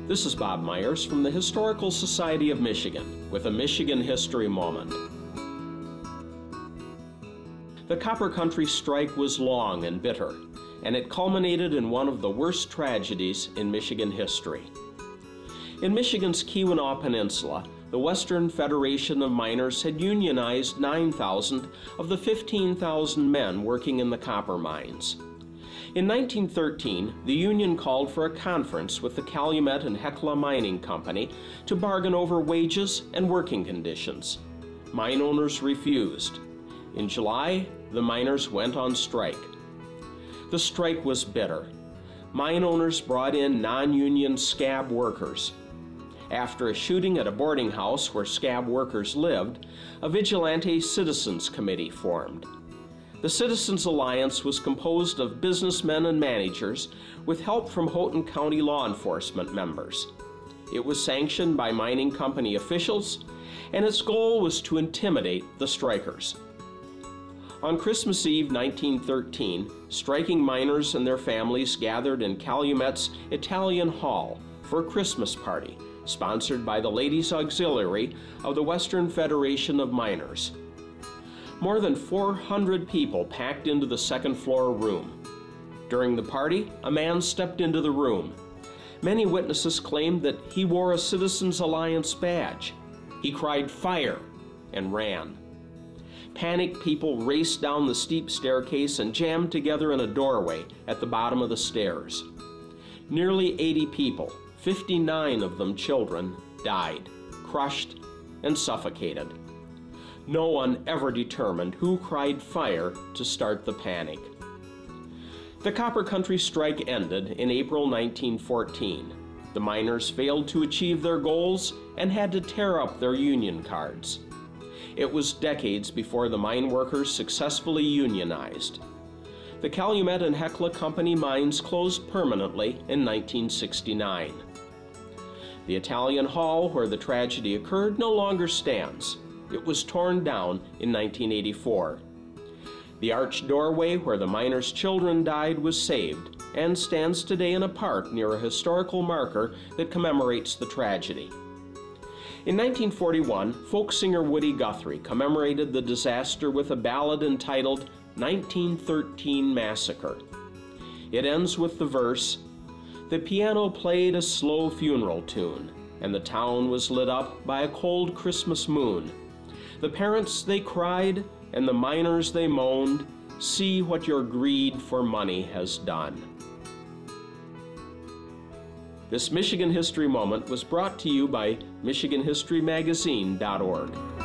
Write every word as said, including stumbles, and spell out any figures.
This is Bob Myers from the Historical Society of Michigan with a Michigan History Moment. The Copper Country strike was long and bitter, and it culminated in one of the worst tragedies in Michigan history. In Michigan's Keweenaw Peninsula, the Western Federation of Miners had unionized nine thousand of the fifteen thousand men working in the copper mines. In nineteen thirteen, the union called for a conference with the Calumet and Hecla Mining Company to bargain over wages and working conditions. Mine owners refused. In July, the miners went on strike. The strike was bitter. Mine owners brought in non-union scab workers. After a shooting at a boarding house where scab workers lived, a vigilante citizens committee formed. The Citizens Alliance was composed of businessmen and managers with help from Houghton County law enforcement members. It was sanctioned by mining company officials, and its goal was to intimidate the strikers. On Christmas Eve nineteen thirteen, striking miners and their families gathered in Calumet's Italian Hall for a Christmas party, sponsored by the Ladies Auxiliary of the Western Federation of Miners. More than four hundred people packed into the second floor room. During the party, a man stepped into the room. Many witnesses claimed that he wore a Citizens Alliance badge. He cried "Fire!" and ran. Panicked people raced down the steep staircase and jammed together in a doorway at the bottom of the stairs. Nearly eighty people, fifty-nine of them children, died, crushed and suffocated. No one ever determined who cried fire to start the panic. The Copper Country strike ended in April nineteen fourteen. The miners failed to achieve their goals and had to tear up their union cards. It was decades before the mine workers successfully unionized. The Calumet and Hecla Company mines closed permanently in nineteen sixty-nine. The Italian Hall where the tragedy occurred no longer stands. It was torn down in nineteen eighty-four. The arched doorway where the miners' children died was saved and stands today in a park near a historical marker that commemorates the tragedy. In nineteen forty-one, folk singer Woody Guthrie commemorated the disaster with a ballad entitled nineteen thirteen Massacre. It ends with the verse, "The piano played a slow funeral tune, and the town was lit up by a cold Christmas moon. The parents they cried, and the miners they moaned, see what your greed for money has done." This Michigan History Moment was brought to you by Michigan History Magazine dot org.